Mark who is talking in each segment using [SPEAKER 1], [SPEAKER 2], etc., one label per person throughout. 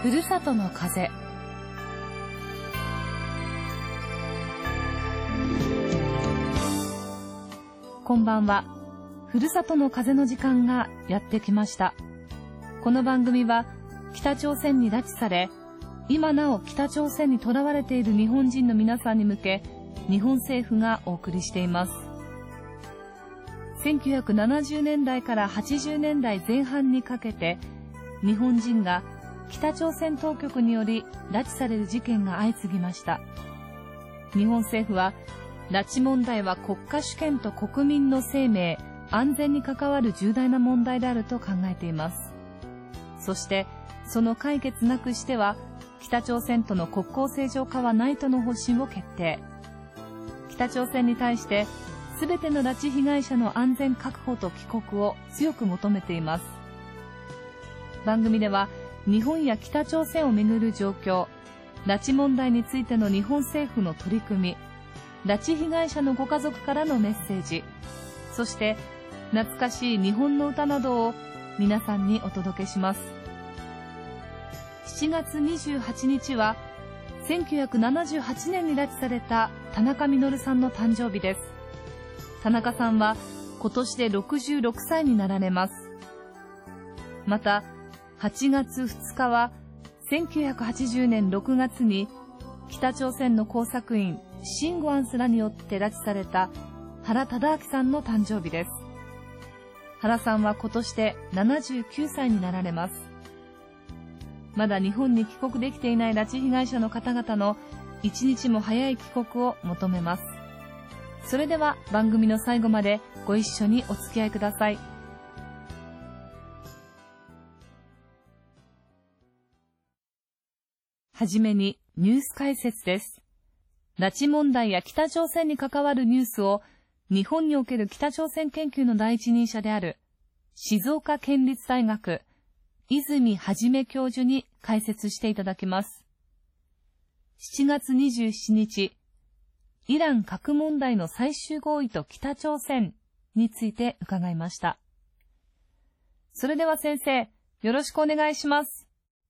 [SPEAKER 1] ふるさとの風。こんばんは。ふるさとの風の時間がやってきました。この番組は北朝鮮に拉致され、今なお北朝鮮に囚われている日本人の皆さんに向け、日本政府がお送りしています。1970年代から80年代前半にかけて、日本人が北朝鮮当局により拉致される事件が相次ぎました。日本政府は、拉致問題は国家主権と国民の生命、安全に関わる重大な問題であると考えています。そして、その解決なくしては、北朝鮮との国交正常化はないとの方針を決定。北朝鮮に対して、すべての拉致被害者の安全確保と帰国を強く求めています。番組では、日本や北朝鮮をめぐる状況、拉致問題についての日本政府の取り組み、拉致被害者のご家族からのメッセージ、そして懐かしい日本の歌などを皆さんにお届けします。7月28日は1978年に拉致された田中稔さんの誕生日です。田中さんは今年で66歳になられます。また8月2日は1980年6月に北朝鮮の工作員シン・ゴアンスらによって拉致された原敕晁さんの誕生日です。原さんは今年で79歳になられます。まだ日本に帰国できていない拉致被害者の方々の一日も早い帰国を求めます。それでは番組の最後までご一緒にお付き合いください。はじめにニュース解説です。拉致問題や北朝鮮に関わるニュースを日本における北朝鮮研究の第一人者である静岡県立大学泉元教授に解説していただきます。7月27日、イラン核問題の最終合意と北朝鮮について伺いました。それでは先生、よろしくお願いします。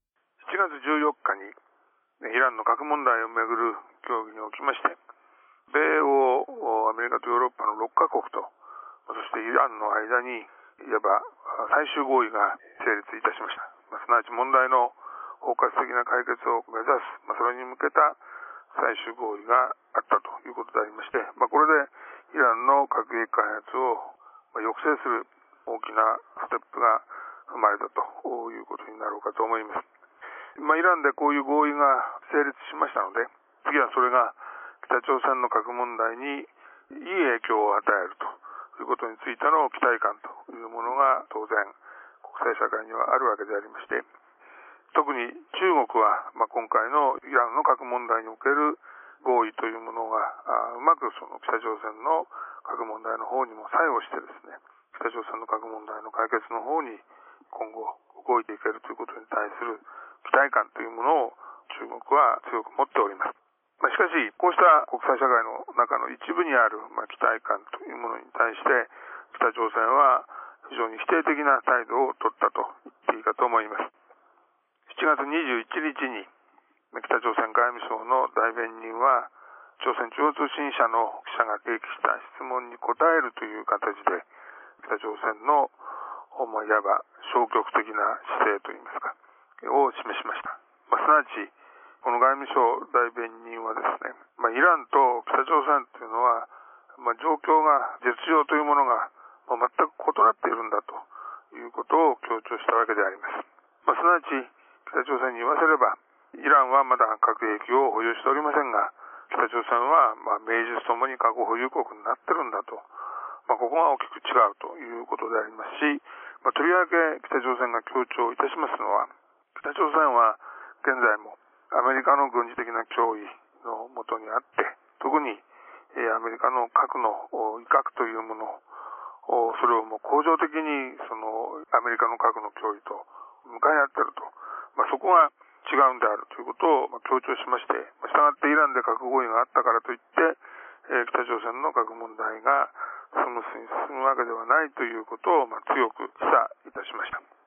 [SPEAKER 2] 7月14日にイランの核問題をめぐる協議におきまして、米欧、アメリカとヨーロッパの6カ国と、そしてイランの間に、いわば最終合意が成立いたしました。すなわち問題の包括的な解決を目指す、それに向けた最終合意があったということでありまして、これでイランの核兵器開発を抑制する大きなステップが踏まれたということになろうかと思います。イランでこういう合意が成立しましたので、次はそれが北朝鮮の核問題にいい影響を与えるということについての期待感というものが当然国際社会にはあるわけでありまして、特に中国は今回のイランの核問題における合意というものがうまくその北朝鮮の核問題の方にも作用してですね、北朝鮮の核問題の解決の方に今後動いていけるということに対する期待感というものを中国は強く持っております。しかし、こうした国際社会の中の一部にある期待感というものに対して、北朝鮮は非常に否定的な態度を取ったと言っていいかと思います。7月21日に北朝鮮外務省の代弁人は、朝鮮中央通信社の記者が提起した質問に答えるという形で、北朝鮮のいわば消極的な姿勢といいますか、を示しました。すなわち、この外務省代弁人はですね、イランと北朝鮮というのは、状況が、実情というものが、全く異なっているんだということを強調したわけであります。すなわち、北朝鮮に言わせれば、イランはまだ核兵器を保有しておりませんが、北朝鮮は名実ともに核保有国になってるんだと、ここが大きく違うということでありますし、とりわけ北朝鮮が強調いたしますのは、北朝鮮は現在もアメリカの軍事的な脅威のもとにあって、特にアメリカの核の威嚇というものを、それを恒常的にそのアメリカの核の脅威と向かい合っていると、そこが違うんであるということを強調しまして、したがってイランで核合意があったからといって、北朝鮮の核問題がスムースに進むわけではないということを強く示唆いたしました。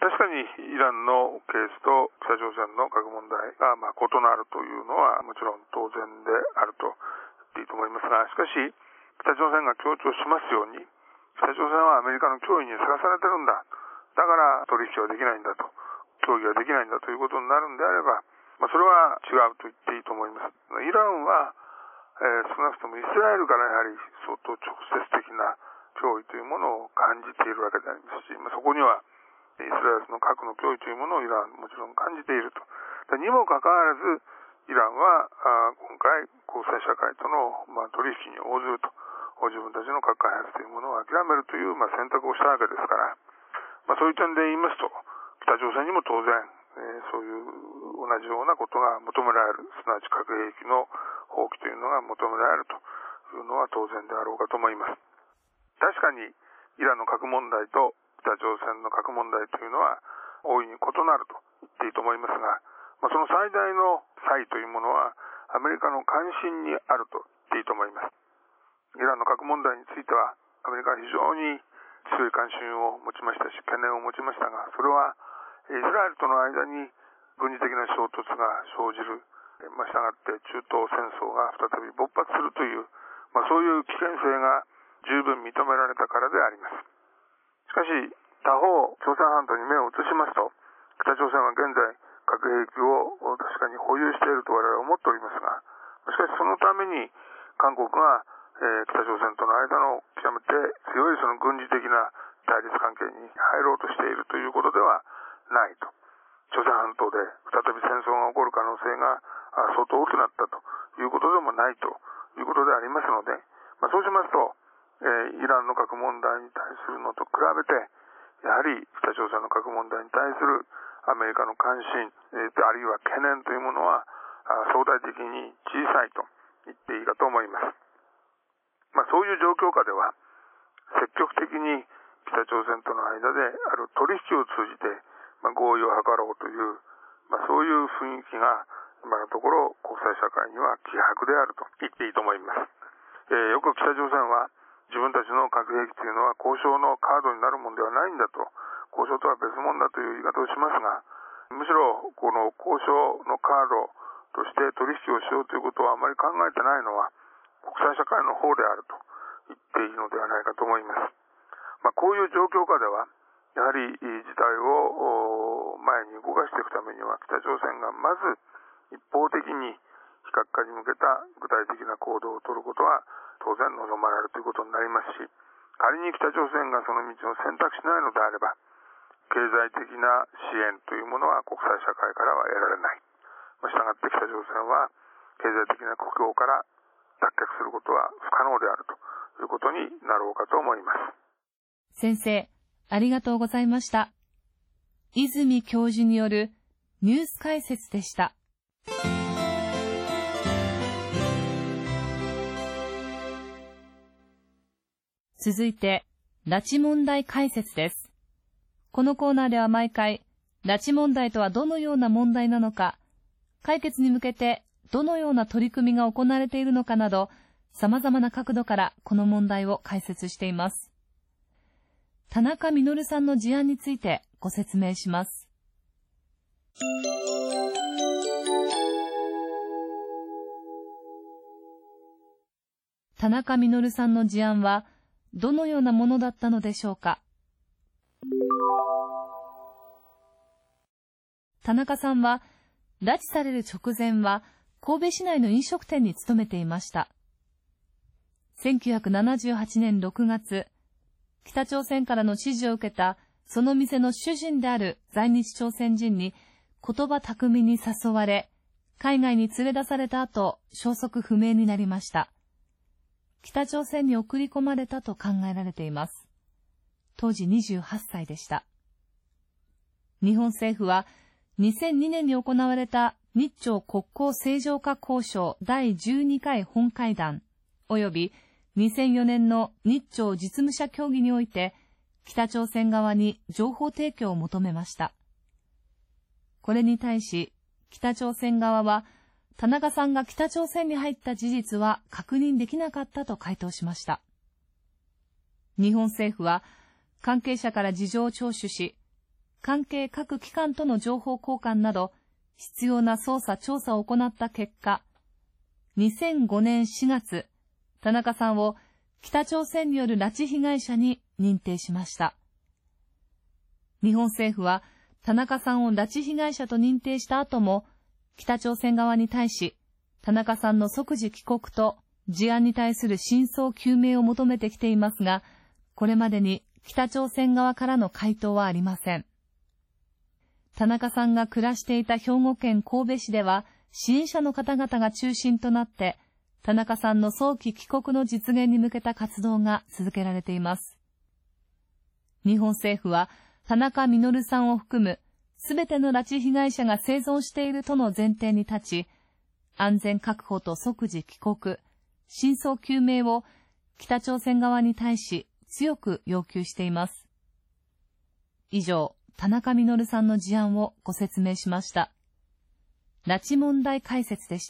[SPEAKER 2] 確かにイランのケースと北朝鮮の核問題が異なるというのはもちろん当然であると言っていいと思いますが、しかし北朝鮮が強調しますように、北朝鮮はアメリカの脅威にさらされてるんだ、だから取引はできないんだと、協議はできないんだということになるんであれば、それは違うと言っていいと思います。イランは、少なくともイスラエルからやはり相当直接的な脅威というものを感じているわけでありますし、そこにはイスラエルの核の脅威というものをイランはもちろん感じていると。にもかかわらず、イランは今回国際社会との取引に応ずると、自分たちの核開発というものを諦めるという選択をしたわけですから、そういう点で言いますと、北朝鮮にも当然、そういう同じようなことが求められる、すなわち核兵器の放棄というのが求められるというのは当然であろうかと思います。確かにイランの核問題と北朝鮮の核問題というのは大いに異なると言っていいと思いますが、その最大の差異というものはアメリカの関心にあると言っていいと思います。イランの核問題についてはアメリカは非常に強い関心を持ちましたし、懸念を持ちましたが、それはイスラエルとの間に軍事的な衝突が生じる、したがって中東戦争が再び勃発するという、そういう危険性が十分認められたからであります。しかし他方、朝鮮半島に目を移しますと、北朝鮮は現在核兵器を確かに保有していると我々は思っておりますが、しかしそのために韓国が北朝鮮との間の極めて強いその軍事的な対立関係に入ろうとしているということではないと。朝鮮半島で再び戦争が起こる可能性が相当大きくなったということでもないということでありますので、そうしますと、イランの核問題に対するのと比べて、やはり北朝鮮の核問題に対するアメリカの関心、あるいは懸念というものは相対的に小さいと言っていいかと思います。そういう状況下では積極的に北朝鮮との間である取引を通じて合意を図ろうという、そういう雰囲気が今のところ国際社会には希薄であると言っていいと思います。よく北朝鮮は自分たちの核兵器というのは交渉のカードになるものではないんだと、交渉とは別物だという言い方をしますが、むしろこの交渉のカードとして取引をしようということはあまり考えてないのは国際社会の方であると言っていいのではないかと思います。こういう状況下ではやはり事態を前に動かしていくためには、北朝鮮がまず一方的に非核化に向けた具体的な行動を取ることは当然望まれるということになりますし、仮に北朝鮮がその道を選択しないのであれば、経済的な支援というものは国際社会からは得られない。したがって北朝鮮は経済的な苦境から脱却することは不可能であるということになろうかと思います。
[SPEAKER 1] 先生、ありがとうございました。泉教授によるニュース解説でした。続いて、拉致問題解説です。このコーナーでは毎回、拉致問題とはどのような問題なのか、解決に向けてどのような取り組みが行われているのかなど、様々な角度からこの問題を解説しています。田中実さんの事案についてご説明します。田中実さんの事案はどのようなものだったのでしょうか。田中さんは拉致される直前は神戸市内の飲食店に勤めていました。1978年6月、北朝鮮からの指示を受けたその店の主人である在日朝鮮人に言葉巧みに誘われ、海外に連れ出された後、消息不明になりました。北朝鮮に送り込まれたと考えられています。当時28歳でした。日本政府は2002年に行われた日朝国交正常化交渉第12回本会談及び2004年の日朝実務者協議において北朝鮮側に情報提供を求めました。これに対し北朝鮮側は田中さんが北朝鮮に入った事実は確認できなかったと回答しました。日本政府は関係者から事情を聴取し、 関係各機関との情報交換など、必要な捜査調査を行った結果、2005年4月、田中さんを北朝鮮による拉致被害者に認定しました。日本政府は田中さんを拉致被害者と認定した後も、北朝鮮側に対し、田中さんの即時帰国と事案に対する真相究明を求めてきていますが、これまでに北朝鮮側からの回答はありません。田中さんが暮らしていた兵庫県神戸市では、支援者の方々が中心となって、田中さんの早期帰国の実現に向けた活動が続けられています。日本政府は、田中実さんを含むすべての拉致被害者が生存しているとの前提に立ち、安全確保と即時帰国、真相究明を北朝鮮側に対し強く要求しています。以上、田中実さんの事案をご説明しました。拉致問題解説でした。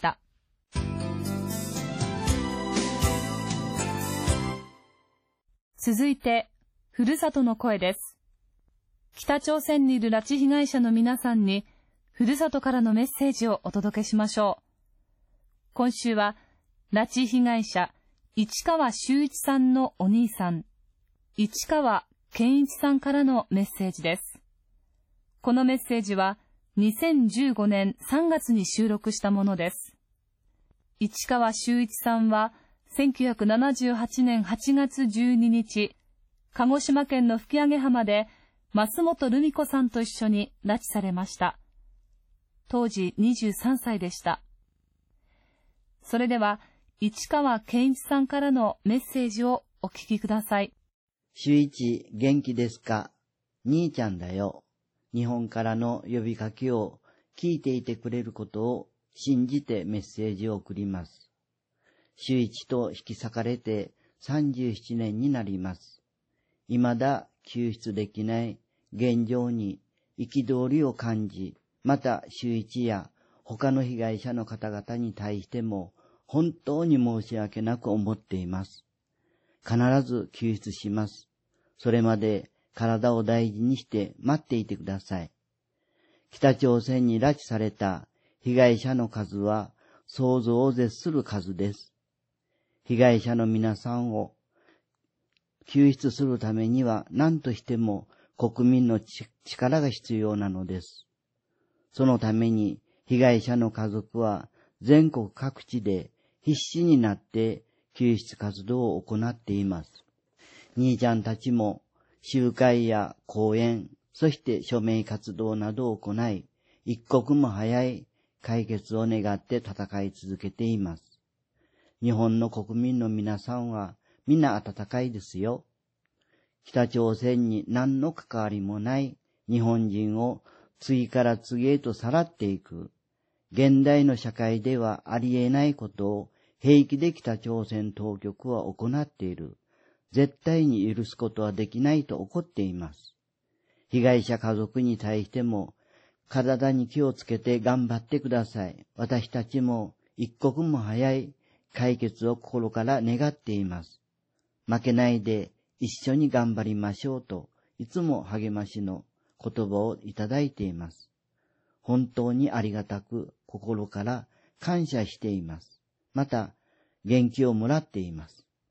[SPEAKER 1] 続いて、ふるさとの声です。北朝鮮にいる拉致被害者の皆さんに、ふるさとからのメッセージをお届けしましょう。今週は、拉致被害者、市川修一さんのお兄さん、市川健一さんからのメッセージです。このメッセージは、2015年3月に収録したものです。市川修一さんは、1978年8月12日、鹿児島県の吹上浜で、増本留美子さんと一緒に拉致されました。当時23歳でした。それでは、市川健一さんからのメッセージをお聞きください。
[SPEAKER 3] 修一、元気ですか？兄ちゃんだよ。日本からの呼びかけを聞いていてくれることを信じてメッセージを送ります。修一と引き裂かれて37年になります。未だ救出できない現状に憤りを感じ、また修一や他の被害者の方々に対しても本当に申し訳なく思っています。必ず救出します。それまで体を大事にして待っていてください。北朝鮮に拉致された被害者の数は想像を絶する数です。被害者の皆さんを救出するためには何としても国民の力が必要なのです。そのために被害者の家族は全国各地で必死になって救出活動を行っています。兄ちゃんたちも集会や講演、そして署名活動などを行い、一刻も早い解決を願って戦い続けています。日本の国民の皆さんは皆温かいですよ。北朝鮮に何の関わりもない日本人を次から次へとさらっていく、現代の社会ではありえないことを平気で北朝鮮当局は行っている。絶対に許すことはできないと怒っています。被害者家族に対しても体に気をつけて頑張ってください。私たちも一刻も早い解決を心から願っています。負けないで一緒に頑張りましょうといつも励ましの言葉をいただいています。本当にありがたく心から感謝しています。また元気をもらっています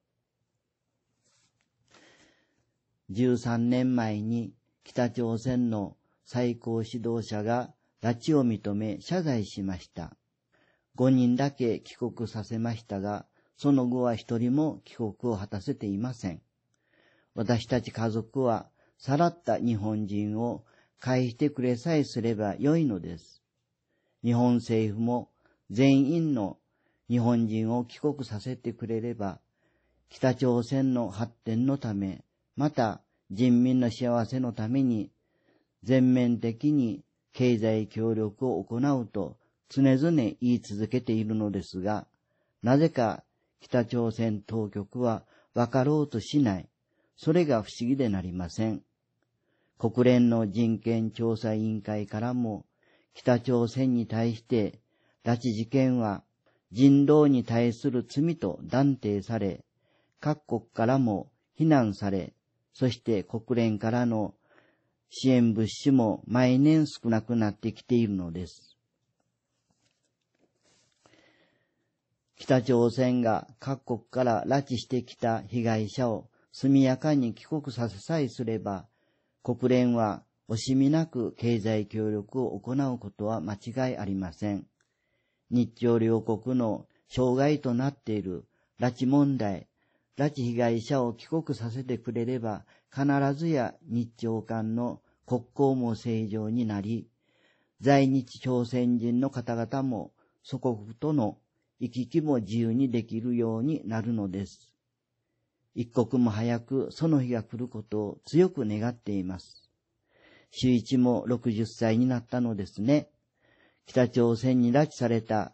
[SPEAKER 3] 。13年前に北朝鮮の最高指導者が拉致を認め謝罪しました。5人だけ帰国させましたが、その後は一人も帰国を果たせていません。私たち家族はさらった日本人を返してくれさえすればよいのです。日本政府も全員の日本人を帰国させてくれれば、北朝鮮の発展のため、また人民の幸せのために全面的に経済協力を行うと常々言い続けているのですが、なぜか北朝鮮当局は分かろうとしない。それが不思議でなりません。国連の人権調査委員会からも北朝鮮に対して拉致事件は人道に対する罪と断定され、各国からも非難され、そして国連からの支援物資も毎年少なくなってきているのです。北朝鮮が各国から拉致してきた被害者を速やかに帰国させさえすれば、国連は惜しみなく経済協力を行うことは間違いありません。日朝両国の障害となっている拉致問題、拉致被害者を帰国させてくれれば、必ずや日朝間の国交も正常になり、在日朝鮮人の方々も祖国との行き来も自由にできるようになるのです。一刻も早くその日が来ることを強く願っています。周一も60歳になったのですね。北朝鮮に拉致された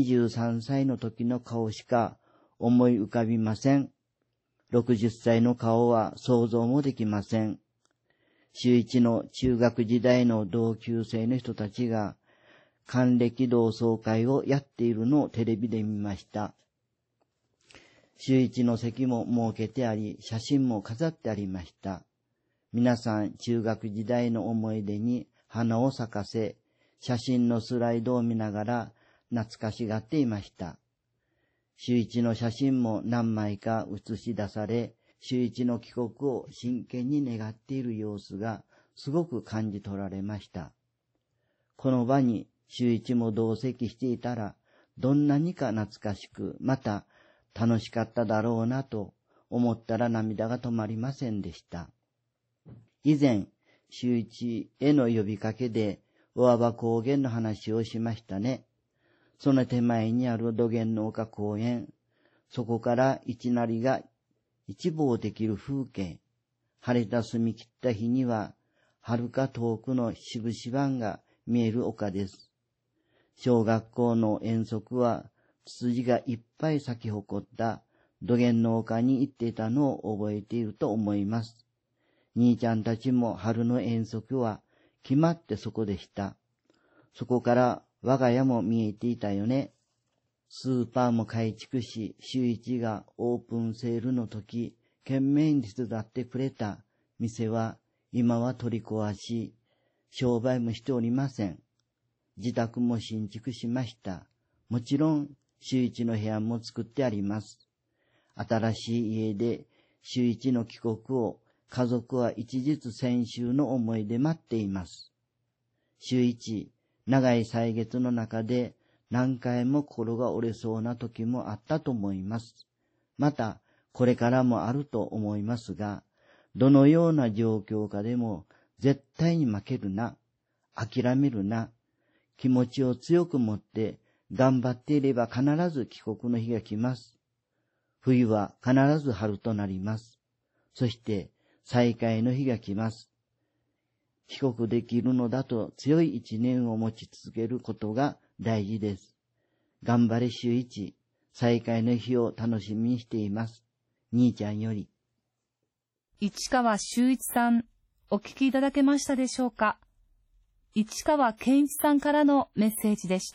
[SPEAKER 3] 23歳の時の顔しか思い浮かびません。60歳の顔は想像もできません。周一の中学時代の同級生の人たちが還暦同窓会をやっているのをテレビで見ました。周一の席も設けてあり、写真も飾ってありました。皆さん中学時代の思い出に花を咲かせ、写真のスライドを見ながら懐かしがっていました。周一の写真も何枚か写し出され、周一の帰国を真剣に願っている様子がすごく感じ取られました。この場に周一も同席していたら、どんなにか懐かしく、また楽しかっただろうなと思ったら涙が止まりませんでした。以前、周一への呼びかけで、小幅高原の話をしましたね。その手前にある土源の丘公園、そこから一なりが一望できる風景、晴れた澄み切った日には、遥か遠くの渋々湾が見える丘です。小学校の遠足は、ツツジがいっぱい咲き誇った土源の丘に行っていたのを覚えていると思います。兄ちゃんたちも春の遠足は決まってそこでした。そこから我が家も見えていたよね。スーパーも改築し、周一がオープンセールの時、懸命に手伝ってくれた店は今は取り壊し、商売もしておりません。自宅も新築しました。もちろん、周一の部屋も作ってあります。新しい家で周一の帰国を家族は一日千秋の思いで待っています。周一、長い歳月の中で何回も心が折れそうな時もあったと思います。また、これからもあると思いますが、どのような状況下でも絶対に負けるな、諦めるな、気持ちを強く持って頑張っていれば必ず帰国の日が来ます。冬は必ず春となります。そして再会の日が来ます。帰国できるのだと強い一念を持ち続けることが大事です。頑張れ周一、再会の日を楽しみにしています。兄ちゃんより。
[SPEAKER 1] 市川周一さん、お聞きいただけましたでしょうか。市川健一さんからのメッセージでした。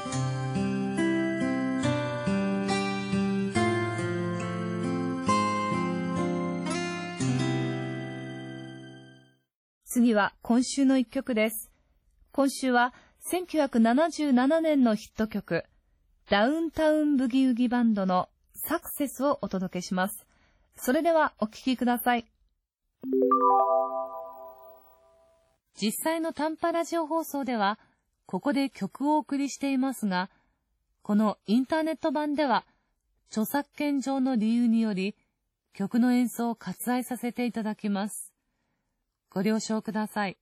[SPEAKER 1] 次は今週の一曲です。今週は1977年のヒット曲、ダウンタウンブギウギバンドのサクセスをお届けします。それではお聴きください。実際の短波ラジオ放送では、ここで曲をお送りしていますが、このインターネット版では、著作権上の理由により、曲の演奏を割愛させていただきます。ご了承ください。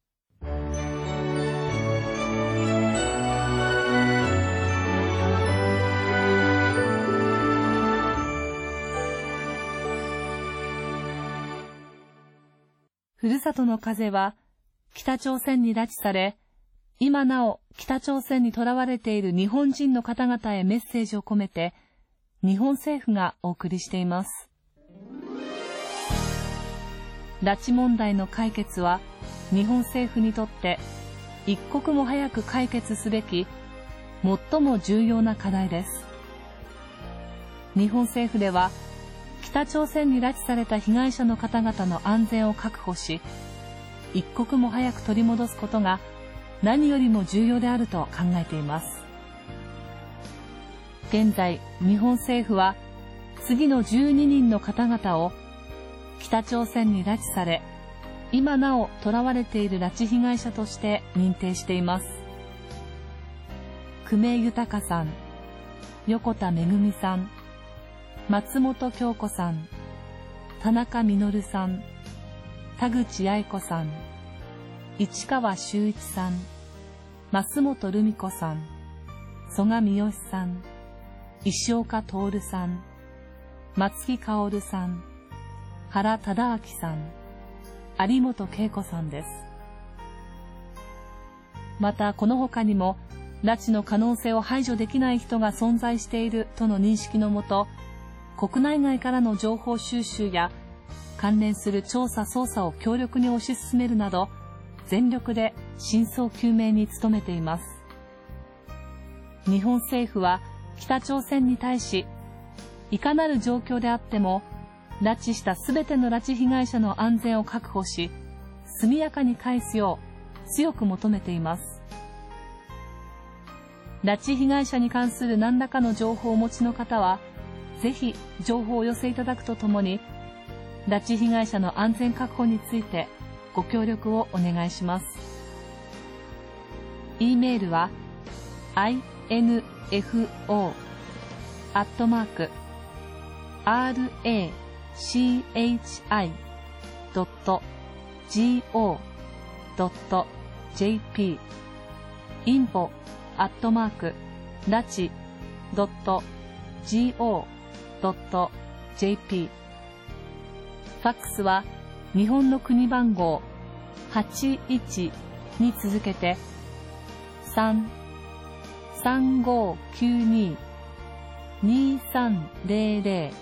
[SPEAKER 1] ふるさとの風は北朝鮮に拉致され、今なお北朝鮮に囚われている日本人の方々へメッセージを込めて、日本政府がお送りしています。拉致問題の解決は、日本政府にとって一刻も早く解決すべき最も重要な課題です。日本政府では、北朝鮮に拉致された被害者の方々の安全を確保し、 一刻も早く取り戻すことが何よりも重要であると考えています。現在、日本政府は次の12人の方々を北朝鮮に拉致され、今なお囚われている拉致被害者として認定しています。久米豊さん、横田めぐみさん、松本京子さん、田中実さん、田口八重子さん、市川修一さん、増本留美子さん、曽我三好さん、石岡徹さん、松木薫さん、原忠明さん、有本恵子さんです。またこの他にも拉致の可能性を排除できない人が存在しているとの認識のもと、国内外からの情報収集や関連する調査捜査を強力に推し進めるなど、全力で真相究明に努めています。日本政府は北朝鮮に対し、いかなる状況であっても拉致したすべての拉致被害者の安全を確保し、速やかに返すよう強く求めています。拉致被害者に関する何らかの情報をお持ちの方は、ぜひ情報をお寄せいただくとともに、拉致被害者の安全確保についてご協力をお願いします。e メールは info@rachi.go.jp info@rachi.go.jp ファックスは日本の国番号81に続けて 3-3592-2300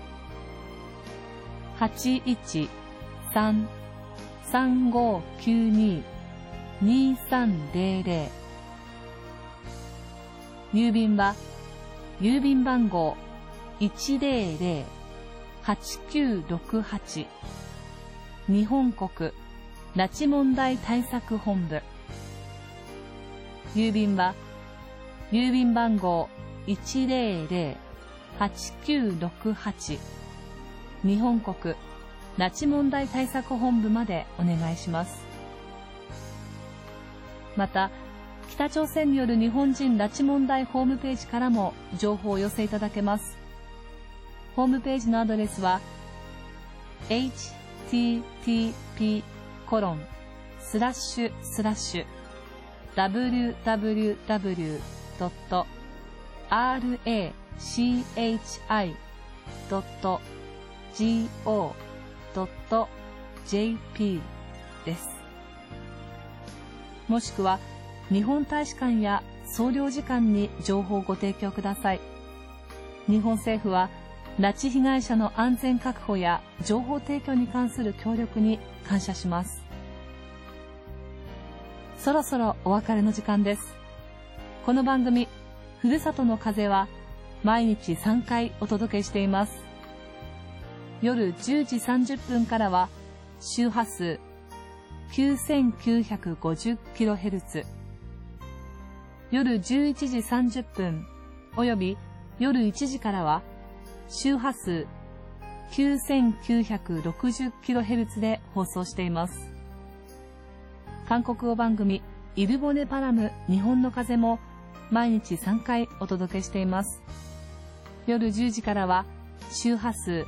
[SPEAKER 1] 813-3592-2300 郵便は郵便番号 100-8968 日本国拉致問題対策本部。郵便は郵便番号 100-8968 日本国拉致問題対策本部までお願いします。また、北朝鮮による日本人拉致問題ホームページからも情報をお寄せいただけます。ホームページのアドレスは www.rachi.go.jp です。もしくは日本大使館や総領事館に情報をご提供ください。日本政府は拉致被害者の安全確保や情報提供に関する協力に感謝します。そろそろお別れの時間です。この番組、ふるさとの風は毎日3回お届けしています。夜10時30分からは周波数 9950kHz、夜11時30分および夜1時からは周波数 9960kHz で放送しています。韓国語番組イルボネパラム日本の風も毎日3回お届けしています。夜10時からは周波数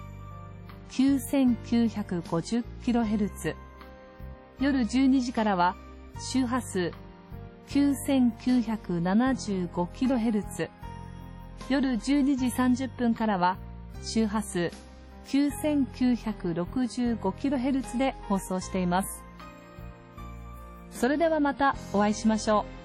[SPEAKER 1] 9950kHz、夜12時からは周波数 9975kHz、夜12時30分からは周波数 9965kHz で放送しています。それではまたお会いしましょう。